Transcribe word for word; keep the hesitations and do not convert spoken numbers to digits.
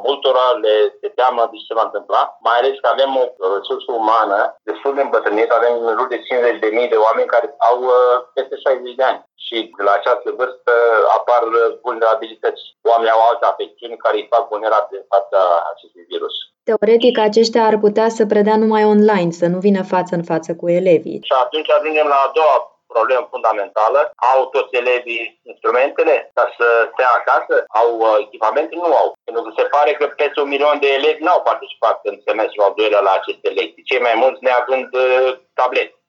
multora le se teamă de ce se va întâmpla, mai ales că avem o resursă umană destul de îmbătrânită, avem în jur de cincizeci de mii de oameni care au peste șaizeci de ani și la această vârstă apar vulnerabilități. Oamenii au alte afecțiuni care îi fac vulnerabili în fața acestui virus. Teoretic, aceștia ar putea să predea numai online, să nu vină față în față cu elevii. Și atunci ajungem la a doua problemă fundamentală. Au toți elevii instrumentele ca să stea acasă? Au echipamente? Nu au. Pentru că se pare că peste un milion de elevi n-au participat în semestrul al doilea la aceste lecții. Cei mai mulți neavând tablete.